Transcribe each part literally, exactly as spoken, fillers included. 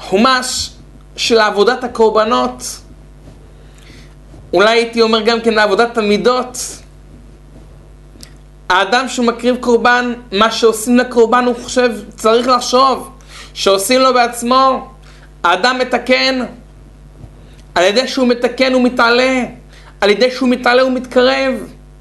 חומש של עבודת הקורבנות, אולי הייתי אומר גם כן עבודת המידות. האדם שהוא מקריב קורבן, מה שעושים לקורבן הוא חושב, צריך לחשוב שעושים לו בעצמו. האדם מתקן, על ידי שהוא מתקן הוא מתעלה, על ידי שהוא מתעלה הוא מתקרב.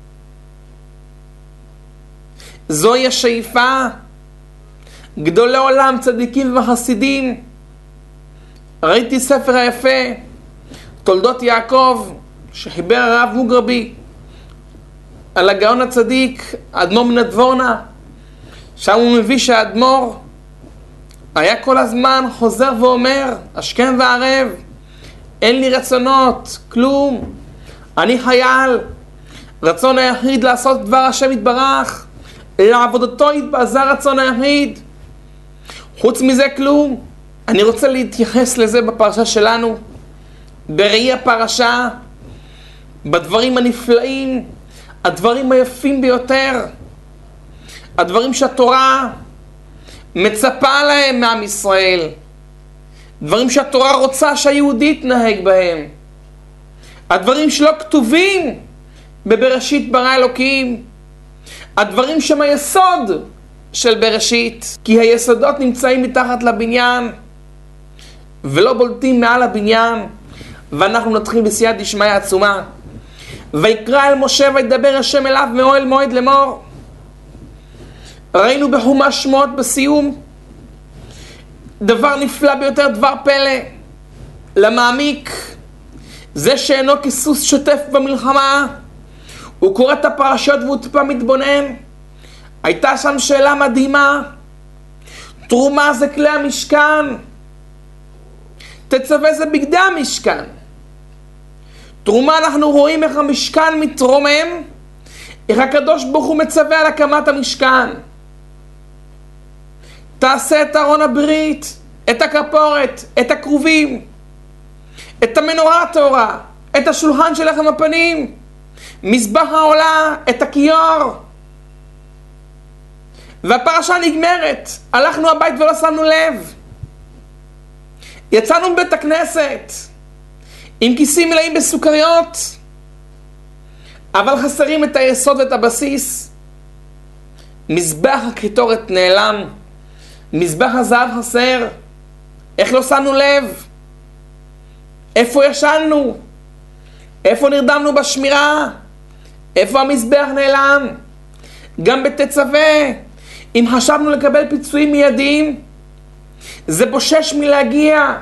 זוהי השאיפה. גדולי עולם, צדיקים וחסידים. ראיתי ספר היפה, תולדות יעקב, שחיבר הרב מוגרבי, על הגאון הצדיק, אדמו"ר מנדבורנה. שם הוא מביא שהאדמו"ר היה כל הזמן חוזר ואומר, השכם והערב, אין לי רצונות, כלום. אני חייל. רצון היחיד לעשות דבר השם יתברך. לעבודתו יתבזה רצון היחיד. חוץ מזה כלום. אני רוצה להתייחס לזה בפרשה שלנו. בראי הפרשה. בדברים הנפלאים. הדברים היפים ביותר. הדברים שהתורה מצפה להם מעם ישראל. דברים שהתורה רוצה שהיהודי יתנהג בהם. הדברים שלא כתובים בבראשית ברא אלוקים. הדברים שהם היסוד של בראשית. כי היסודות נמצאים מתחת לבניין ולא בולטים מעל הבניין. ואנחנו נתחיל בסייעתא דשמיא עצומה. ויקרא אל משה וידבר השם אליו מאוהל מועד לאמור. ראינו בחומש שמות בסיום דבר נפלא ביותר, דבר פלא למעמיק. זה שאינו כסוס שוטף במלחמה, הוא קורא את הפרשות והוא טיפה מתבונן. הייתה שם שאלה מדהימה. תרומה זה כלי המשכן, תצווה זה בגדי המשכן. תרומה אנחנו רואים איך המשכן מתרומם, איך הקדוש ברוך הוא מצווה על הקמת המשכן. תעשה את ארון הברית, את הכפורת, את הכרובים, את המנורה הטהורה, את השולחן של לחם הפנים, מזבח העולה, את הכיור. והפרשה נגמרת. הלכנו הבית ולא שמנו לב. יצאנו מבית הכנסת עם כיסים מלאים בסוכריות, אבל חסרים את היסוד ואת הבסיס. מזבח הקטורת נעלם, מזבח הזהב חסר. איך לא שמנו לב? איפה ישנו? איפה נרדמנו בשמירה? איפה המזבח נעלם? גם בתצווה, אם חשבנו לקבל פיצויים מיידיים, זה בושש מלהגיע.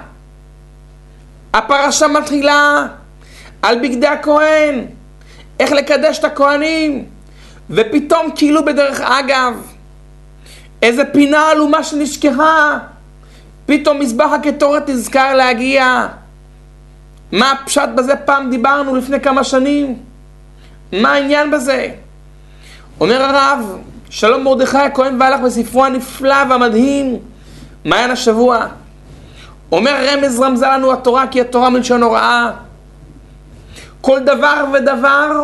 הפרשה מתחילה על בגדי הכהן, איך לקדש את הכהנים, ופתאום כאילו בדרך אגב, איזה פינה עלומה שנשכחה, פתאום מזבח הקטורת נזכר להגיע. מה הפשט בזה? פעם דיברנו לפני כמה שנים. מה העניין בזה? אומר הרב שלום מרדכי הכהן והלך בספרו הנפלא והמדהים מעיין השבוע. אומר רמז רמזה לנו התורה, כי התורה מלשון הוראה. כל דבר ודבר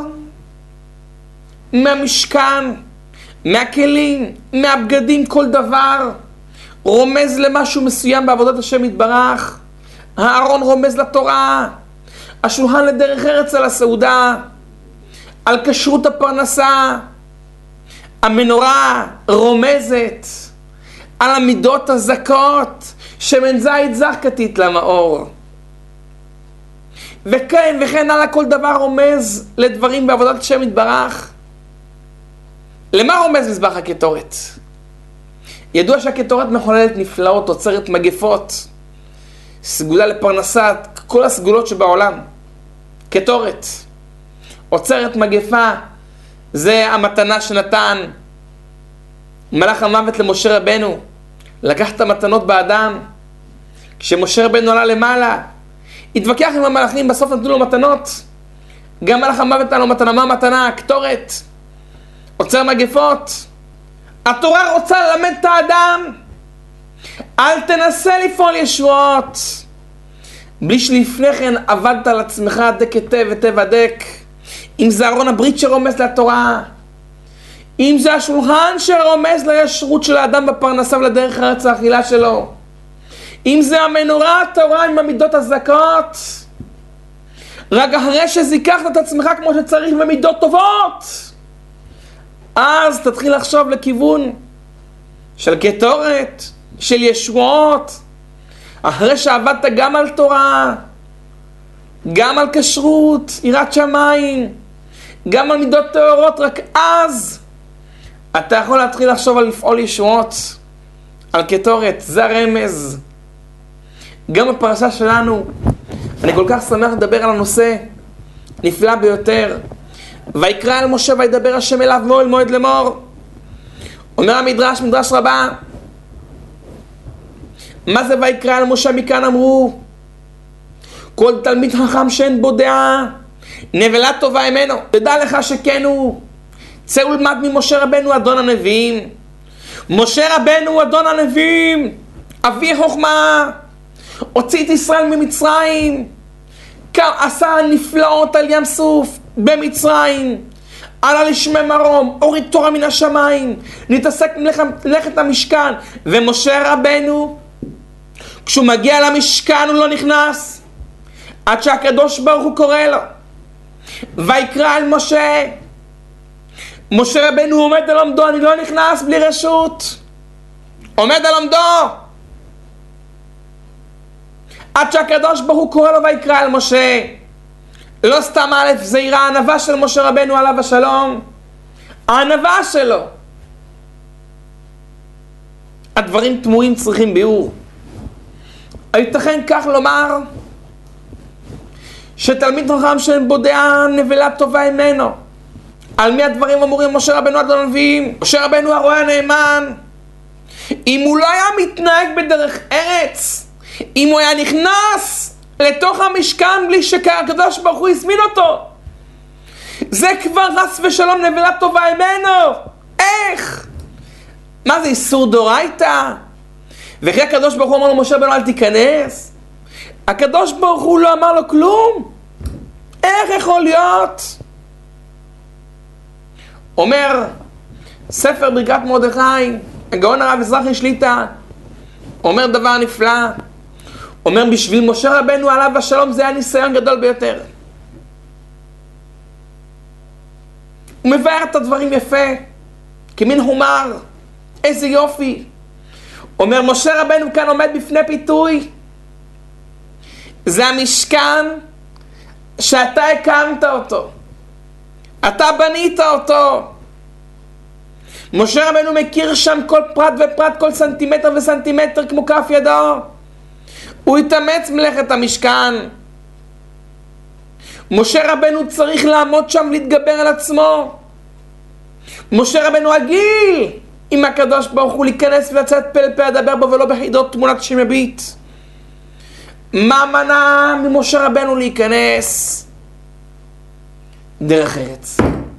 מהמשכן, מהכלים, מהבגדים, כל דבר רומז למשהו מסוים בעבודת השם יתברך. הארון רומז לתורה, השולחן לדרך ארץ על הסעודה, על כשרות הפרנסה, המנורה רומזת על המידות הזכות, שמן זית זך כתית למאור. וכן וכן הלאה, כל דבר רומז לדברים בעבודת השם יתברך. למה רומז מזבח הקטורת? ידוע שהקטורת מחוללת נפלאות, עוצרת מגפות, סגולה לפרנסה, כל הסגולות שבעולם. קטורת עוצרת מגפה. זה המתנה שנתן מלאך המוות למשה רבנו. לקח את המתנות באדם. כשמשה רבנו עלה למעלה, התווכח עם המלאכים, בסוף נתנו לו מתנות. גם מלאך המוות נתן לו מתנה. מה מתנה? קטורת עוצר מגפות. התורה רוצה ללמד את האדם, אל תנסה לפעול ישועות בלי שלפני כן עבדת על עצמך דק היטב היטב הדק. אם זה ארון הברית שרומז לתורה, אם זה השולחן שרומז לישרות של האדם בפרנסה ולדרך ארץ האכילה שלו, אם זה המנורה הטהורה עם המידות הזכות, רק אחרי שזיקחת את עצמך כמו שצריך במידות טובות, אז תתחיל לחשוב לכיוון של קטורת, של ישועות, אחרי שעבדת גם על תורה, גם על כשרות, יראת שמיים, גם על מידות טהורות, רק אז אתה יכול להתחיל לחשוב על לפעול ישועות, על קטורת. זה הרמז. גם בפרשה שלנו, אני כל כך שמח לדבר על הנושא נפלא ביותר. ויקרא אל משה וידבר השם אליו מאוהל מועד לאמור. אומר המדרש, מדרש רבה, מה זה ויקרא אל משה? מכאן אמרו, כל תלמיד חכם שאין בו דעה, נבלה טובה ממנו. תדע לך שכן הוא. צא ולמד ממשה רבנו אדון הנביאים. משה רבנו אדון הנביאים, אבי חוכמה, הוציא את ישראל ממצרים, עשה נפלאות על ים סוף במצרים, עלה לשמי מרום, הוריד תורה מן השמיים, נתעסק מלאכת המשכן. ומשה רבנו, כשהוא מגיע למשכן הוא לא נכנס עד שהקדוש ברוך הוא קורא לו ויקרא אל משה. משה רבנו עומד על עמדו, אני לא נכנס בלי רשות, עומד על עמדו עד שהקדוש ברוך הוא קורא לו ויקרא אל משה. לא סתם א', זה יראה הענווה של משה רבנו עליו השלום, הענווה שלו. הדברים תמוהים צריכים ביאור. הייתכן כך לומר שתלמיד חכם שאין בו דעה, נבלה טובה ממנו? על מי הדברים אמורים? משה רבנו אדון הנביאים, משה רבנו הרועה הנאמן. אם הוא לא היה מתנהג בדרך ארץ, אם הוא היה נכנס לתוך המשכן בלי שהקדוש ברוך הוא הזמין אותו, זה כבר חס ושלום נבלה טובה ממנו. איך? מה זה איסור דאורייתא? וכי הקדוש ברוך הוא אמר לו משה רבנו אל תיכנס? הקדוש ברוך הוא לא אמר לו כלום. איך יכול להיות? אומר ספר ברכת מרדכי, הגאון הרב אזרחי שליט"א, אומר דבר נפלא. אומר בשביל משה רבנו עליו השלום זה היה ניסיון גדול ביותר. הוא מבאר את הדברים יפה, כמין הומר, איזה יופי. אומר משה רבנו כאן עומד בפני פיתוי. זה המשכן שאתה הקמת אותו, אתה בנית אותו. משה רבנו מכיר שם כל פרט ופרט, כל סנטימטר וסנטימטר כמו כף ידו. הוא התאמץ מלאכת המשכן. משה רבנו צריך לעמוד שם להתגבר על עצמו. משה רבנו הגיל עם הקדוש ברוך הוא להיכנס ולצאת פה לפה לדבר בו ולא בחידות תמונת שם יביט. מה מנע ממשה רבנו להיכנס? דרך ארץ.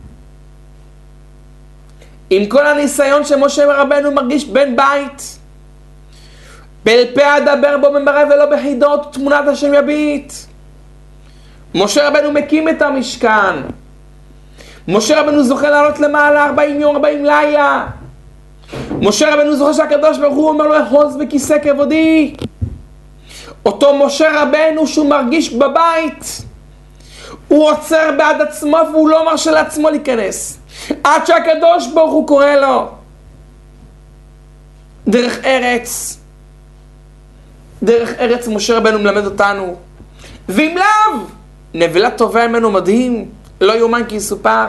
עם כל הניסיון שמשה רבנו מרגיש בן בית, בלפה אדבר בו במראה ולא בחידות תמונת השם יביט. משה רבנו מקים את המשכן. משה רבנו זוכה לעלות למעלה ארבעים יום ארבעים לילה. משה רבנו זוכה שהקדוש ברוך הוא אומר לו אחוז בכיסא כבודי. אותו משה רבנו שהוא מרגיש בבית, הוא עוצר בעד עצמו והוא לא מרשה לעצמו להיכנס עד שהקדוש ברוך הוא קורא לו. דרך ארץ, דרך ארץ משה רבנו מלמד אותנו. ואם לאו, נבלה טובה ממנו מדהים, לא יאומן כי יסופר.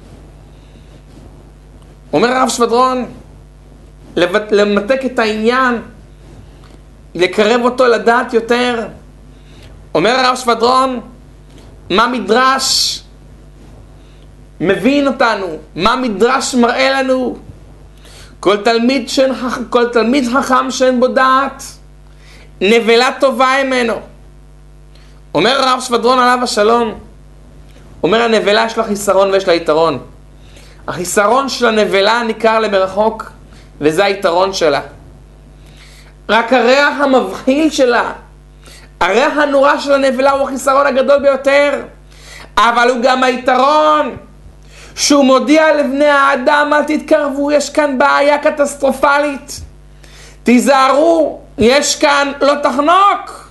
אומר הרב שבדרון, למתק את העניין, לקרב אותו לדעת יותר. אומר הרב שבדרון, מה מדרש מבין אותנו, מה מדרש מראה לנו? כל תלמיד, שאין, כל תלמיד חכם שאין בו דעת, נבלה טובה ממנו. אומר הרב שבדרון עליו השלום, אומר הנבלה יש לה חיסרון ויש לה יתרון. החיסרון של הנבלה ניכר למרחוק, וזה היתרון שלה. רק הריח המבחיל שלה, הריח הנורא של הנבלה הוא החיסרון הגדול ביותר, אבל הוא גם היתרון, שהוא מודיע לבני האדם אל תתקרבו, יש כאן בעיה קטסטרופלית, תיזהרו, יש כאן לא תחנוק.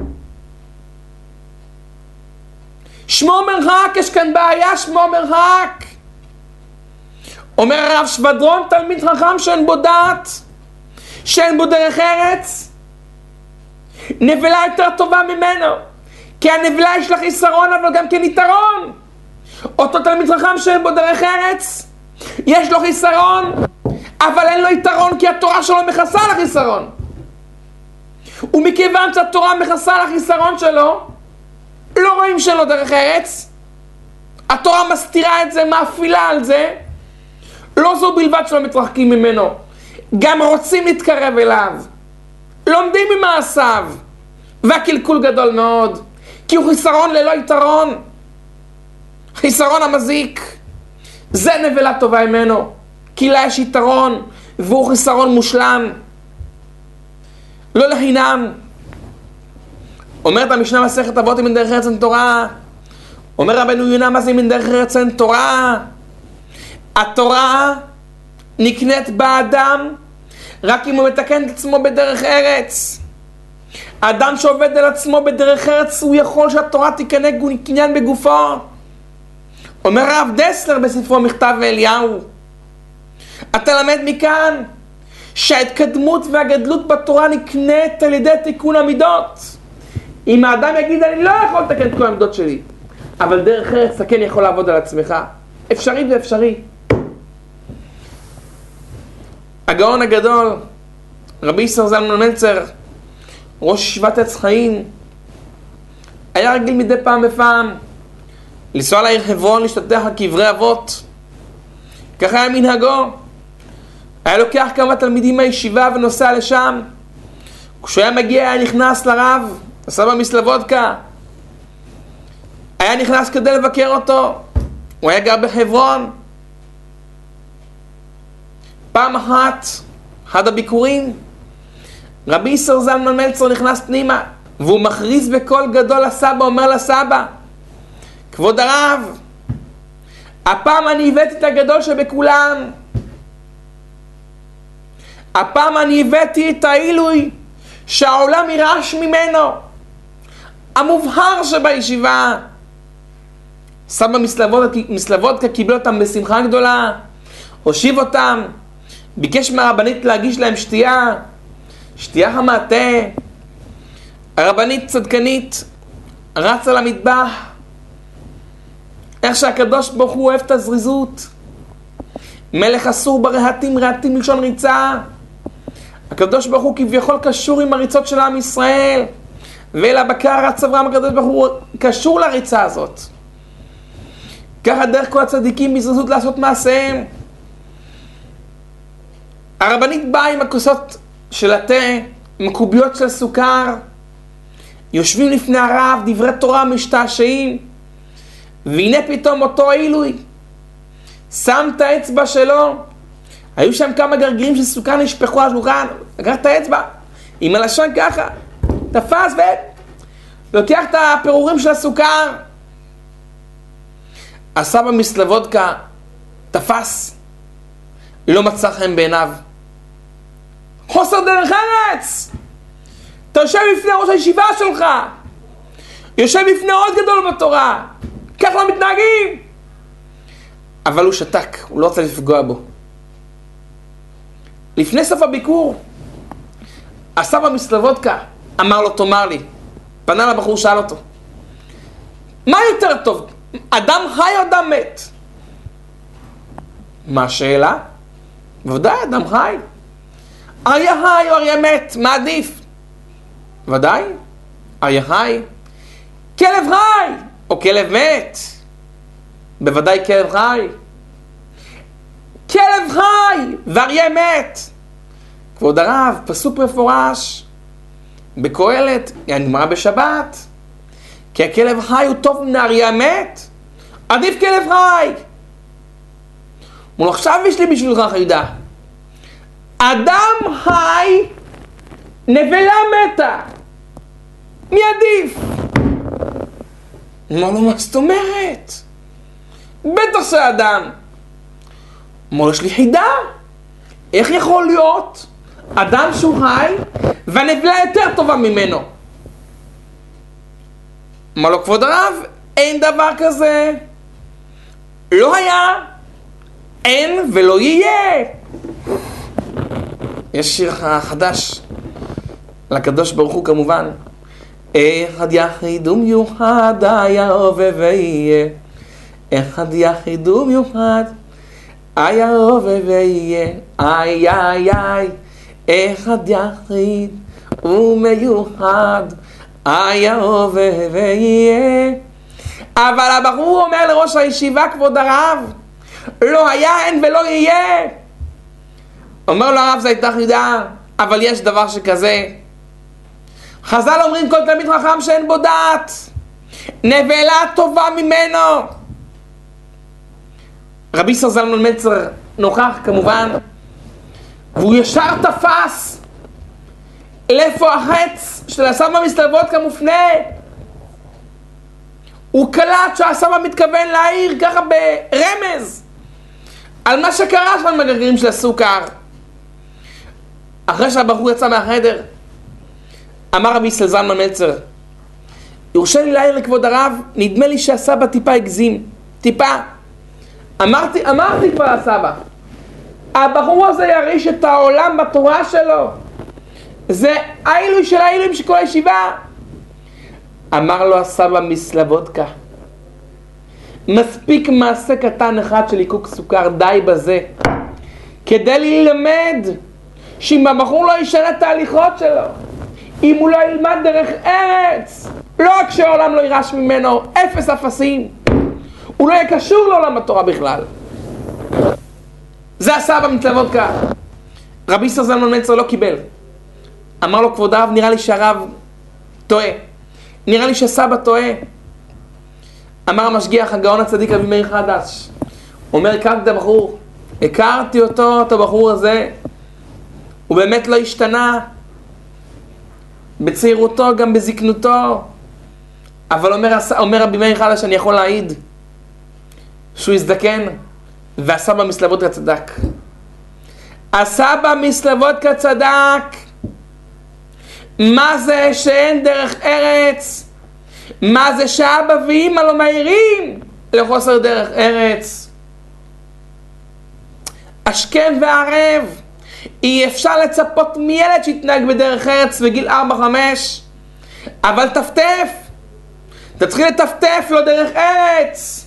שמור מרחק, יש כאן בעיה, שמור מרחק. אומר הרב שבדרון, תלמיד חכם שאין בו דעת, שאין בו דרך ארץ, נבלה יותר טובה ממנו, כי הנבלה יש לה חיסרון אבל גם כן יתרון. אותו תלמיד חכם שאין בו דרך ארץ, יש לו חיסרון אבל אין לו יתרון, כי התורה שלו מכסה על החיסרון, ומכיוון שהתורה מכסה על החיסרון שלו, לא רואים שאין לו דרך ארץ, התורה מסתירה את זה, מאפילה על זה. לא זו בלבד שלא מתרחקים ממנו, גם רוצים להתקרב אליו, לומדים ממעשיו, והקלקול גדול מאוד, כי הוא חיסרון ללא יתרון, חיסרון המזיק. זה נבלה טובה ממנו, כי לה יש יתרון והוא חיסרון מושלם. לא לחינם אומרת המשנה מסכת אבות מן דרך ארץ אין תורה. אומר רבנו יונה, מה זה מן דרך ארץ אין תורה? התורה נקנית באדם רק אם הוא מתקן את עצמו בדרך ארץ. האדם שעובד על עצמו בדרך ארץ, הוא יכול שהתורה תקנה קניין בגופו. אומר הרב דסלר בספרו מכתב אליהו, אתה למד מכאן שההתקדמות והגדלות בתורה נקנית על ידי תיקון המידות. אם האדם יגיד אני לא יכול לתקן את כל המידות שלי, אבל דרך ארץ אתה כן יכול לעבוד על עצמך, אפשרי ואפשרי. הגאון הגדול רבי ישראל זלמן מלצר, ראש ישיבת עץ חיים, היה רגיל מדי פעם בפעם לנסוע לעיר חברון להשתתף על קברי אבות. ככה היה מנהגו. היה לוקח כמה תלמידים מהישיבה ונוסע לשם. כשהוא היה מגיע היה נכנס לרב הסבא מסלבודקה, היה נכנס כדי לבקר אותו. הוא היה גר בחברון. פעם אחת, אחד הביקורים, רבי ישראל זלמן מלצר נכנס פנימה, והוא מכריז בקול גדול לסבא, אומר לסבא, כבוד הרב, הפעם אני הבאתי את הגדול שבכולם. הפעם אני הבאתי את העילוי שהעולם ירעש ממנו, המובהר שבישיבה. סבא מסלבודקה, מסלבודקה קיבל אותם בשמחה גדולה, הושיב אותם, ביקש מהרבנית להגיש להם שתייה, שתייה חמה, תה. הרבנית צדקנית רצה למטבח, איך שהקדוש ברוך הוא אוהב את הזריזות. מלך אסור ברהטים, רהטים מלשון ריצה. הקדוש ברוך הוא כביכול קשור עם הריצות של עם ישראל, ואל הבקר רץ אברהם, הקדוש ברוך הוא קשור לריצה הזאת. ככה דרך כל הצדיקים בזריזות לעשות מעשיהם. הרבנית באה עם הכוסות של התה, עם קוביות של סוכר, יושבים לפני הרב, דברי תורה משתעשעים, והנה פתאום אותו עילוי שם את האצבע שלו. היו שם כמה גרגירים של סוכר נשפכו על השולחן, לקח את האצבע עם הלשון ככה, תפס ולוקח את הפירורים של הסוכר. הסבא מסלבודקה תפס, לא מצא חן בעיניו. חוסר דרך ארץ, אתה יושב לפני ראש הישיבה שלך, יושב לפני עוד גדול בתורה, כך לא מתנהגים. אבל הוא שתק, הוא לא רוצה לפגוע בו. לפני סוף הביקור, הסבא מסלבודקה אמר לו, תאמר לי, פנה לבחור, שאל אותו, מה יותר טוב, אדם חי או אדם מת? מה השאלה? ודאי, אדם חי. אריה חי או אריה מת, מה עדיף? ודאי, אריה חי. כלב חי או כלב מת? בוודאי כלב חי. כלב חי ואריה מת. כבוד הרב, פסוק מפורש בקהלת, נגמרא בשבת, כי הכלב חי הוא טוב מן האריה מת, עדיף כלב חי. עכשיו יש לי בשבילך חידה, אדם חי, נבלה מתה, מי עדיף? אמר לו, מה זאת אומרת? בטח שאדם. אמר לו, יש לי חידה, איך יכול להיות אדם שהוא חי, והנבלה יותר טובה ממנו. אמר לו כבוד הרב, אין דבר כזה. לא היה, אין ולא יהיה. יש שיר חדש לקדוש ברוך הוא כמובן. אחד יחיד ומיוחד היה הווה ויהיה. אחד יחיד ומיוחד היה הווה ויהיה. איי איי איי. אחד יחיד ומיוחד היה הווה ויהיה. אבל הבחור אומר לראש הישיבה, כבוד הרב, לא היה, אין ולא יהיה. אומר לו הרב, זו הייתה חידה, אבל יש דבר שכזה. חז"ל אומרים, כל תלמיד חכם שאין בו דעת, נבלה טובה ממנו. רבי יששכר זלמן מלצר נוכח כמובן, והוא ישר תפס לאיפה החץ של הסבא מסלובודקה מופנה. הוא קלט שהסבא מתכוון להעיר ככה ברמז על מה שקרה שם בגרגירים של הסוכר. אחרי שהבחור יצא מהחדר, אמר רבי יששכר זלמן מלצר, יורשה לי להעיר לכבוד הרב, נדמה לי שהסבא טיפה הגזים, טיפה. אמרתי, אמרתי כבר הסבא, הבחור הזה יריש את העולם בתורה שלו, זה העילוי של העילויים של כל הישיבה. אמר לו הסבא מסלובודקה, מספיק מעשה קטן אחד של ליקוק סוכר, די בזה, כדי ללמד שאם הבחור לא ישנה את ההליכות שלו, אם הוא לא ילמד דרך ארץ, לא רק שהעולם לא יירש ממנו, אפס אפסים, הוא לא יהיה קשור לעולם התורה בכלל. זה הסבא מסלובודקה. רבי יששכר זלמן מלצר לא קיבל. אמר לו כבוד הרב, נראה לי שהרב טועה, נראה לי שסבא טועה. אמר המשגיח הגאון הצדיק רבי מאיר חדש, אומר, הכרתי את הבחור, הכרתי אותו, את הבחור הזה, הוא באמת לא השתנה בצעירותו, גם בזקנותו, אבל אומר, אומר רבי מאיר חדש, אני יכול להעיד שהוא הזדקן, והסבא מסלובודקה צדק. הסבא מסלובודקה צדק. מה זה שאין דרך ארץ? מה זה שאבא ואמא לא מהירים לחוסר דרך ארץ? השכם והערב, אי אפשר לצפות מילד שיתנהג בדרך ארץ בגיל ארבע חמש, אבל תפטף, תתחיל לטפטף לו דרך ארץ.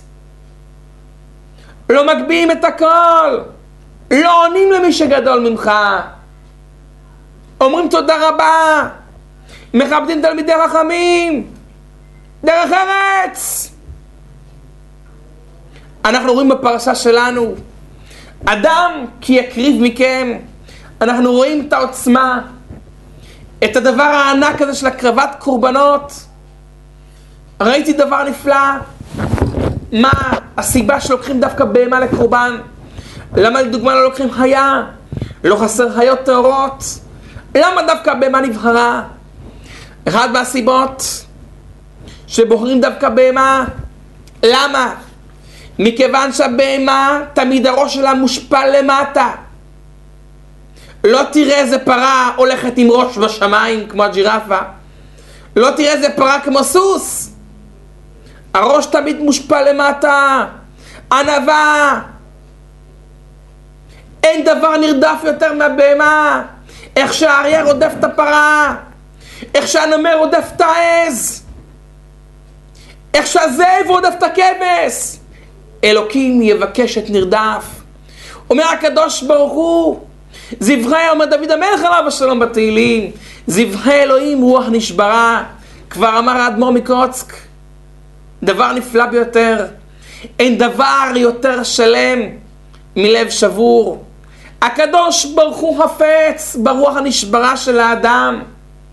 לא מגביהים את הכל, לא עונים למי שגדול ממך, אומרים תודה רבה, מכבדים תלמידי חכמים, דרך ארץ. אנחנו רואים בפרשה שלנו, אדם כי יקריב מכם, אנחנו רואים את העוצמה, את הדבר הענק הזה של הקרבת קורבנות. ראיתי דבר נפלא. מה הסיבה שלוקחים דווקא בהמה לקורבן? למה לדוגמה לא לוקחים חיה? לא חסר חיות טהורות? למה דווקא בהמה נבחרה? אחד מהסיבות שבוחרים דווקא בהמה, למה? מכיוון שהבהמה תמיד הראש שלה מושפל למטה. לא תראה איזה פרה הולכת עם ראש בשמיים כמו הג'ירפה, לא תראה איזה פרה כמו סוס, הראש תמיד מושפל למטה, ענווה. אין דבר נרדף יותר מהבהמה. איך שהאריה רודף את הפרה, איך שהנמר רודף את העז, איך שהזאב רודף את הכבש, אלוקים יבקש את נרדף. אומר הקדוש ברוך הוא, זבחי, אומר דוד המלך עליו השלום בתהילים, זבחי אלוהים רוח נשברה. כבר אמר האדמו"ר מקוצק, דבר נפלא ביותר, אין דבר יותר שלם מלב שבור. הקדוש ברוך הוא חפץ ברוח הנשברה של האדם.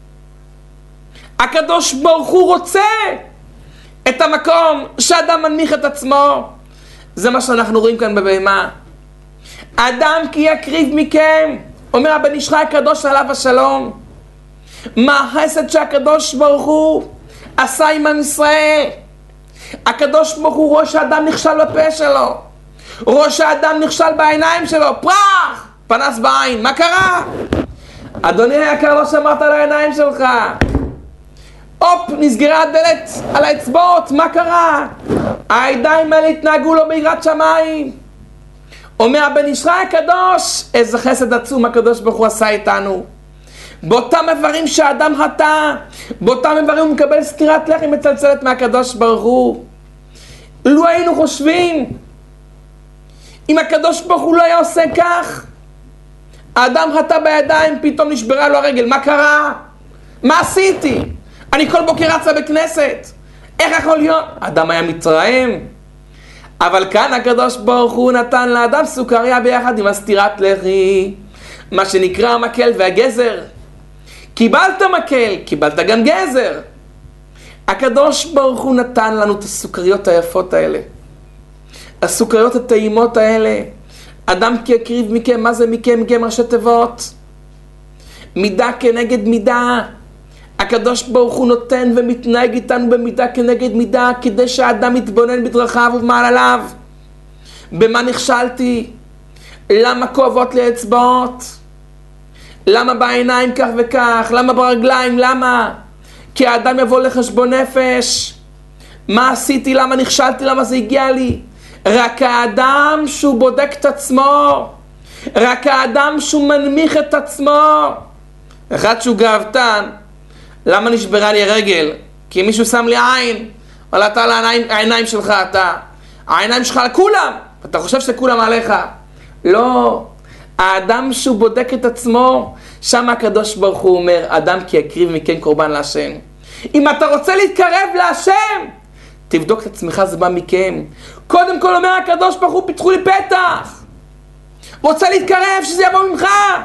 הקדוש ברוך הוא רוצה את המקום שאדם מנמיך את עצמו. זה מה שאנחנו רואים כאן בבהמה. אדם כי יקריב מכם, אומר הבן איש חי הקדוש עליו השלום, מה החסד שהקדוש ברוך הוא עשה עם עם ישראל. הקדוש ברוך הוא רואה שהאדם נכשל בפה שלו, רואה שהאדם נכשל בעיניים שלו, פרח, פנס בעין. מה קרה? אדוני היקר, לא שמרת על העיניים שלך. הופ, נסגרה הדלת על האצבעות, מה קרה? הידיים האלה התנהגו לו ביראת שמיים. אומר הבן ישראל הקדוש, איזה חסד עצום הקדוש ברוך הוא עשה איתנו. באותם איברים שהאדם חטא, באותם איברים הוא מקבל סטירת לחי מצלצלת מהקדוש ברוך הוא. לו היינו חושבים, אם הקדוש ברוך הוא לא היה עושה כך, האדם חטא בידיים, פתאום נשברה לו הרגל, מה קרה? מה עשיתי? אני כל בוקר רצה בכנסת, איך יכול להיות? האדם היה מתרעם. אבל כאן הקדוש ברוך הוא נתן לאדם סוכריה ביחד עם הסטירת לחי, מה שנקרא המקל והגזר. קיבלת מקל, קיבלת גם גזר. הקדוש ברוך הוא נתן לנו את הסוכריות היפות האלה, הסוכריות הטעימות האלה. אדם כי יקריב מכם, מה זה מכם? מכם ראשי תיבות, מידה כנגד מידה. הקדוש ברוך הוא נותן ומתנהג איתנו במידה כנגד מידה, כדי שהאדם יתבונן בדרכיו ובמעלליו. במה נכשלתי? למה כואבות לי האצבעות? למה בעיניים כך וכך? למה ברגליים? למה? כי האדם יבוא לחשבון נפש. מה עשיתי? למה נכשלתי? למה זה הגיע לי? רק האדם שהוא בודק את עצמו, רק האדם שהוא מנמיך את עצמו. אחד שהוא גאוותן, למה נשברה לי הרגל? כי מישהו שם לי עין. אבל אתה על העיניים, העיניים שלך, אתה העיניים שלך על כולם, אתה חושב שכולם עליך. לא, האדם שהוא בודק את עצמו, שם הקדוש ברוך הוא אומר, אדם כי יקריב מכן קורבן להשם. אם אתה רוצה להתקרב להשם, תבדוק את עצמך, זה בא מכם. קודם כל אומר הקדוש ברוך הוא, פיתחו לי פתח, רוצה להתקרב, שזה יבוא ממך.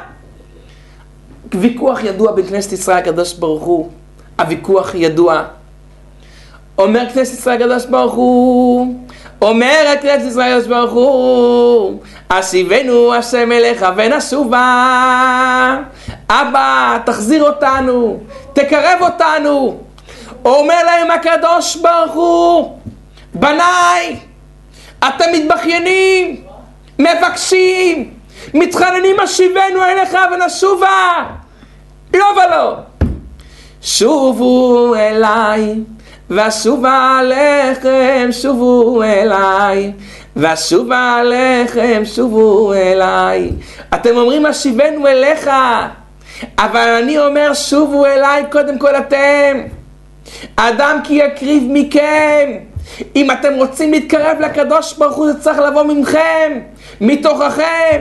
ויכוח ידוע בין כנסת ישראל הקדוש ברוך הוא, הוויכוח ידוע. אומר כנסת ישראל הקדוש ברוך הוא, אומר כנסת ישראל הקדוש ברוך הוא, השיבנו השם אליך ונשובה. אבא, תחזיר אותנו, תקרב אותנו. אומר להם הקדוש ברוך הוא, בניי, אתם מתבכיינים, מבקשים, מתחננים, השיבנו אליך ונשובה. לא ולא. שובו אליי ואשובה עליכם, שובו אליי ואשובה עליכם, שובו אליי. אתם אומרים השיבנו אליך, אבל אני אומר שובו אליי קודם כל אתם. אדם כי יקריב מכם. אם אתם רוצים להתקרב לקדוש ברוך הוא, זה צריך לבוא ממכם, מתוככם.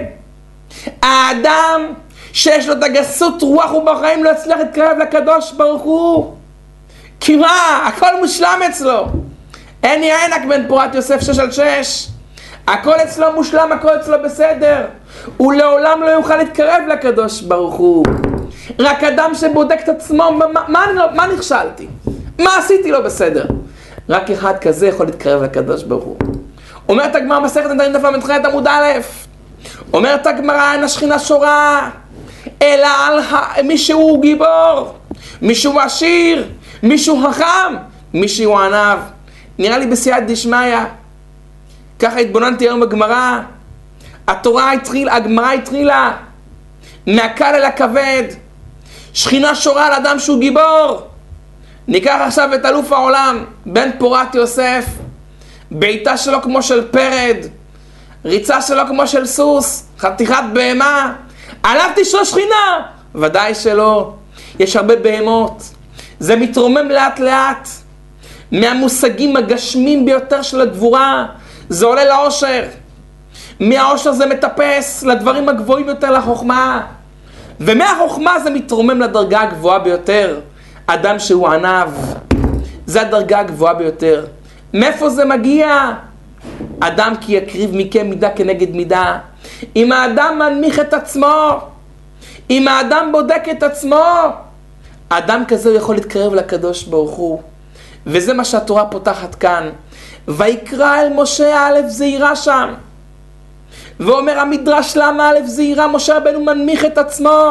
האדם שיש לו את הגסות רוח ובחיים לא יצליח להתקרב לקדוש ברוך הוא. כי מה? הכל מושלם אצלו. אין יענק בן פורת יוסף שש על שש. הכל אצלו מושלם, הכל אצלו בסדר. הוא לעולם לא יוכל להתקרב לקדוש ברוך הוא. רק אדם שבודק את עצמו, מה, מה, מה נכשלתי? מה עשיתי לא בסדר? רק אחד כזה יכול להתקרב לקדוש ברוך הוא. אומרת הגמרא מסכת נדרים דף למ"ח עמוד א', אומרת הגמרא, אין השכינה שורה אלא על מישהו גיבור, מישהו עשיר, מישהו חכם, מישהו ענב. נראה לי בסייעתא דשמיא. ככה התבוננתי היום בגמרא. התורה התחילה, הגמרא התחילה מהקל אל הכבד. שכינה שורה על אדם שהוא גיבור. ניקח עכשיו את אלוף העולם, בן פורת יוסף. בעיטה שלו כמו של פרד, ריצה שלו כמו של סוס, חתיכת בהמה. עליו תשרה שכינה? ודאי שלא. יש הרבה בהמות. זה מתרומם לאט לאט. מהמושגים הגשמים ביותר של הגבורה, זה עולה לעושר. מהעושר זה מטפס לדברים הגבוהים יותר, לחוכמה. ומהחוכמה זה מתרומם לדרגה הגבוהה ביותר. אדם שהוא ענב, זה הדרגה הגבוהה ביותר. מאיפה זה מגיע? אדם כי יקריב מכם מידה כנגד מידה. אם האדם מנמיך את עצמו, אם האדם בודק את עצמו, האדם כזה הוא יכול להתקרב לקדוש ברוך הוא. וזה מה שהתורה פותחת כאן. ויקרא אל משה א' זעירה שם. ואומר המדרש, למה א' זעירה? משה רבנו מנמיך את עצמו.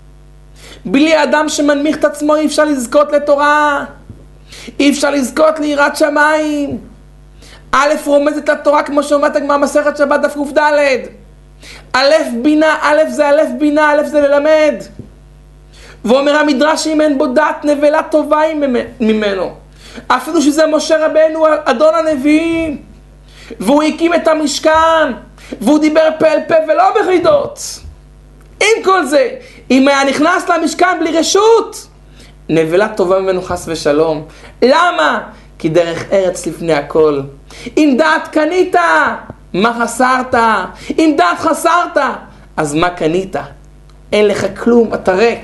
בלי אדם שמנמיך את עצמו אי אפשר לזכות לתורה, אי אפשר לזכות ליראת שמיים. א' רומזת לתורה כמו שאומרת הגמרא מסכת שבת דף קד. א' בינה, א' זה א' בינה, א' זה ללמד. ואומר המדרש אם אין בו דעת נבלה טובה ממנו. אפילו שזה משה רבנו אדון הנביאים, והוא הקים את המשכן, והוא דיבר פה אל פה ולא בחידות. עם כל זה, אם היה נכנס למשכן בלי רשות, נבלה טובה ממנו חס ושלום. למה? כי דרך ארץ לפני הכל. אם דעת קנית, מה חסרת? אם דעת חסרת, אז מה קנית? אין לך כלום, אתה ריק.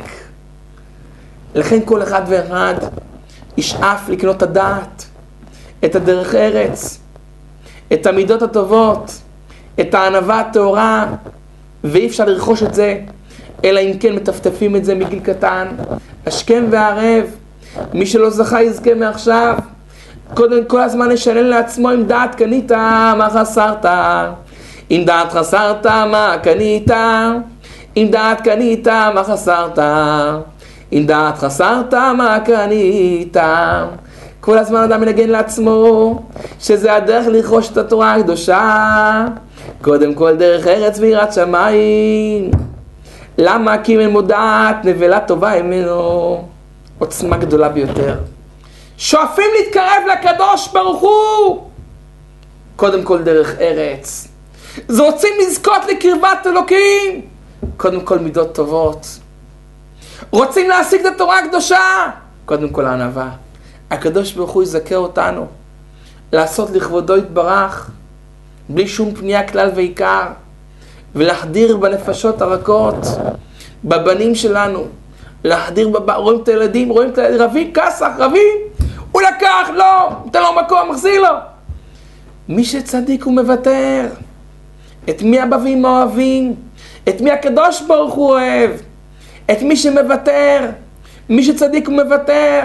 לכן כל אחד ואחד ישאף לקנות את הדעת, את הדרך ארץ, את המידות הטובות, את הענווה הטהורה, ואי אפשר לרכוש את זה, אלא אם כן מטפטפים את זה מגיל קטן, השכם והערב. מי שלא זכה יזכה מעכשיו. קודם כל הזמן לשלם לעצמו אם דעת קנית, מה חסרת? אם דעת חסרת, מה קנית? אם דעת קנית, מה חסרת? אם דעת חסרת, מה קנית? כל הזמן אדם מנגן לעצמו שזה הדרך לרכוש את התורה הקדושה. קודם כל דרך ארץ ויראת שמיים. למה? כי אם אין מודעת נבלה טובה ממנו. עוצמה גדולה ביותר. שואפים להתקרב לקדוש ברוך הוא. קודם כל דרך ארץ. זה רוצים לזכות לקרבת אלוקים. קודם כל מידות טובות. רוצים להשיג את התורה הקדושה. קודם כל הענווה. הקדוש ברוך הוא יזכה אותנו לעשות לכבודו יתברך בלי שום פנייה כלל ועיקר, ולהחדיר בנפשות הרכות, בבנים שלנו, להחדיר בב... רואים את הילדים, רואים את הילדים, רבים, כסח, רבים, הוא לקח, לא, נתן לו מקום, מחזיר לו. מי שצדיק הוא מוותר. את מי אבא ואמא אוהבים? את מי הקדוש ברוך הוא אוהב? את מי שמוותר. מי שצדיק הוא מוותר.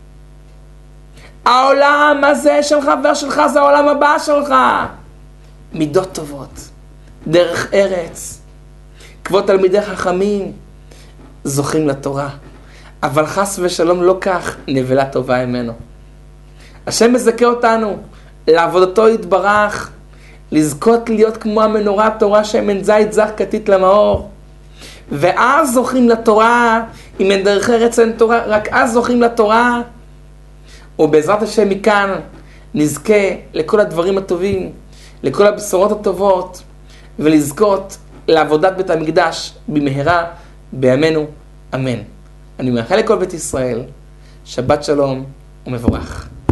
העולם הזה של חבר שלך זה העולם הבא שלך. מידות טובות, דרך ארץ, כבוד תלמידי חכמים, זוכים לתורה. אבל חס ושלום לא כך נבלה טובה ממנו. השם מזכה אותנו לעבודתו יתברך, לזכות להיות כמו המנורה התורה שמן זית זך כתית למאור. ואז זוכים לתורה. אם אין דרך ארץ אין תורה, רק אז זוכים לתורה. ובעזרת השם מכאן נזכה לכל הדברים הטובים, לכל הבשורות הטובות, ולזכות לעבודת בית המקדש במהרה בימינו, אמן. אני מאחל לכל בית ישראל שבת שלום ומבורך.